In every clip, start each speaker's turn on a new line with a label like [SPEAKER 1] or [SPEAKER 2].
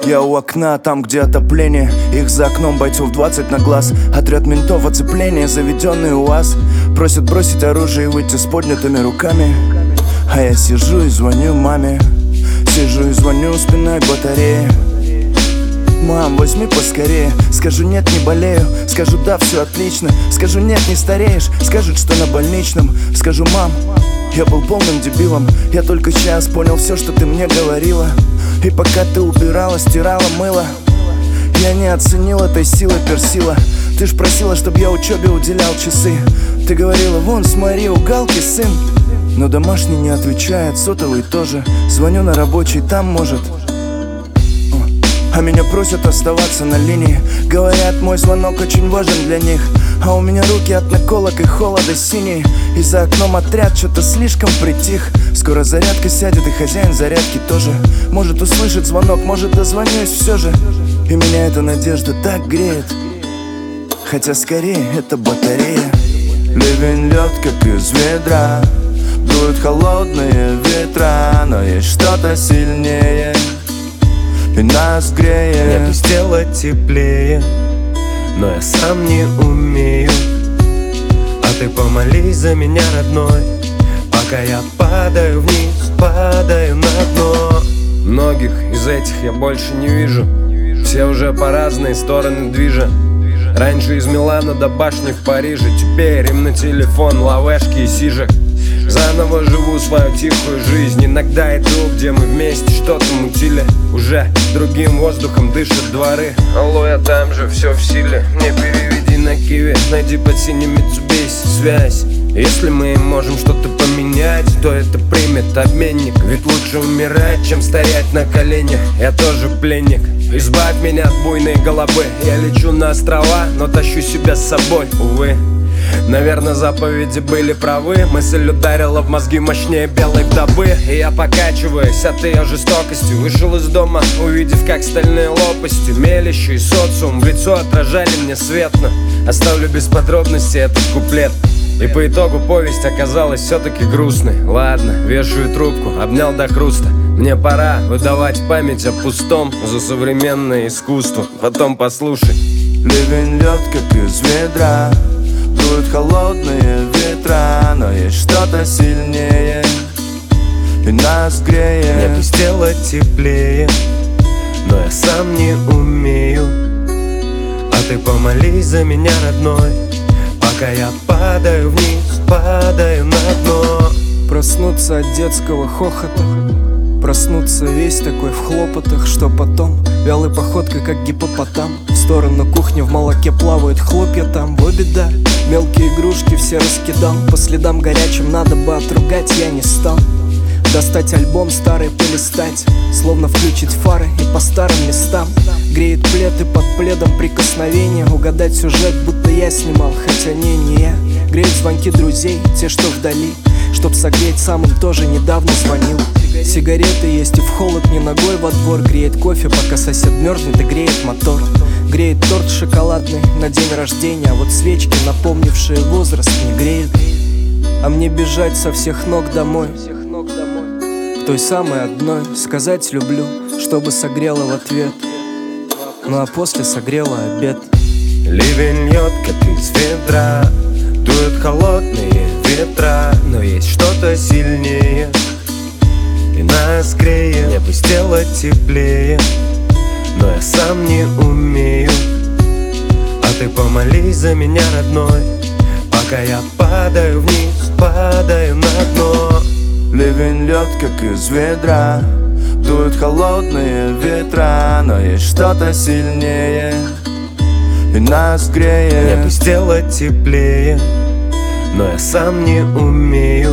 [SPEAKER 1] Я у окна, там где отопление. Их за окном бойцов 20 на глаз. Отряд ментов, оцепление, заведенный УАЗ. Просят бросить оружие и выйти с поднятыми руками. А я сижу и звоню маме. Сижу и звоню, спиной к батарее. Мам, возьми поскорее. Скажу нет, не болею. Скажу да, все отлично. Скажу нет, не стареешь. Скажут, что на больничном. Скажу мам, я был полным дебилом. Я только сейчас понял все, что ты мне говорила. И пока ты убирала, стирала, мыла, я не оценил этой силы персила. Ты ж просила, чтоб я учебе уделял часы. Ты говорила, вон, смотри, у Галки сын. Но домашний не отвечает, сотовый тоже. Звоню на рабочий, там может. А меня просят оставаться на линии. Говорят, мой звонок очень важен для них. А у меня руки от наколок и холода синие. И за окном отряд что-то слишком притих. Скоро зарядка сядет и хозяин зарядки тоже. Может услышит звонок, может дозвонюсь все же. И меня эта надежда так греет. Хотя скорее это батарея. Ливень лед, как из ведра. Дуют холодные ветра. Но есть что-то сильнее и нас греет.
[SPEAKER 2] Мне бы сделать теплее, но я сам не умею. А ты помолись за меня, родной, пока я падаю вниз, падаю на дно. Многих из этих я больше не вижу. Все уже по разные стороны движа. Раньше из Милана до башни в Париже. Теперь им на телефон лавешки и сижек. Заново живу свою тихую жизнь. Иногда иду, где мы вместе что-то мутили. Уже другим воздухом дышат дворы. Алло, я там же, все в силе. Мне переведи на киви, найди под синим Mitsubishi связь. Если мы можем что-то поменять, то это примет обменник. Ведь лучше умирать, чем стоять на коленях. Я тоже пленник. Избавь меня от буйной головы. Я лечу на острова, но тащу себя с собой, увы. Наверное, заповеди были правы. Мысль ударила в мозги мощнее белой вдовы. И я покачиваюсь от ее жестокости. Вышел из дома, увидев, как стальные лопасти мелящие социум в лицо отражали мне светно. Оставлю без подробностей этот куплет. И по итогу повесть оказалась все-таки грустной. Ладно, вешаю трубку, обнял до хруста. Мне пора выдавать память о пустом за современное искусство. Потом послушай.
[SPEAKER 1] Ливень лед, как из ведра. Дуют холодные ветра. Но есть что-то сильнее и нас греет.
[SPEAKER 2] Мне бы сделать теплее, но я сам не умею. А ты помолись за меня, родной, пока я падаю вниз, падаю на дно.
[SPEAKER 3] Проснуться от детского хохота. Проснуться весь такой в хлопотах, что потом вялой походкой, как гиппопотам, в сторону кухни в молоке плавают хлопья там. Во беда, мелкие игрушки все раскидал. По следам горячим надо бы отругать, я не стал. Достать альбом старый, полистать, словно включить фары и по старым местам. Греет плед и под пледом прикосновение. Угадать сюжет, будто я снимал, хотя не я. Греют звонки друзей, те, что вдали, чтоб согреть, сам им тоже недавно звонил. Сигареты есть и в холод не ногой во двор. Греет кофе, пока сосед мерзнет и греет мотор. Греет торт шоколадный на день рождения. А вот свечки, напомнившие возраст, не греют. А мне бежать со всех ног домой, к той самой одной, сказать люблю, чтобы согрела в ответ. Ну а после согрела обед.
[SPEAKER 2] Ливень льет, как из ведра. Дуют холодные ветра. Но есть что-то сильнее и нас греет. Мне бы сделать теплее, но я сам не умею. А ты помолись за меня, родной, пока я падаю вниз, падаю на дно.
[SPEAKER 1] Ливень лед, как из ведра. Дуют холодные ветра. Но есть что-то сильнее и нас греет.
[SPEAKER 2] Мне бы сделать теплее, но я сам не умею.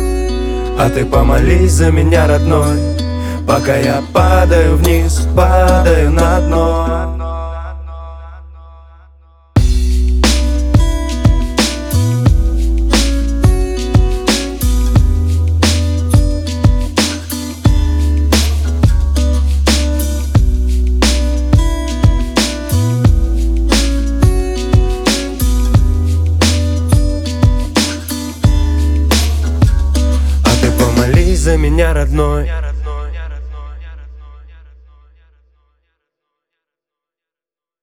[SPEAKER 2] А ты помолись за меня, родной, пока я падаю вниз, падаю на дно. За меня, родной,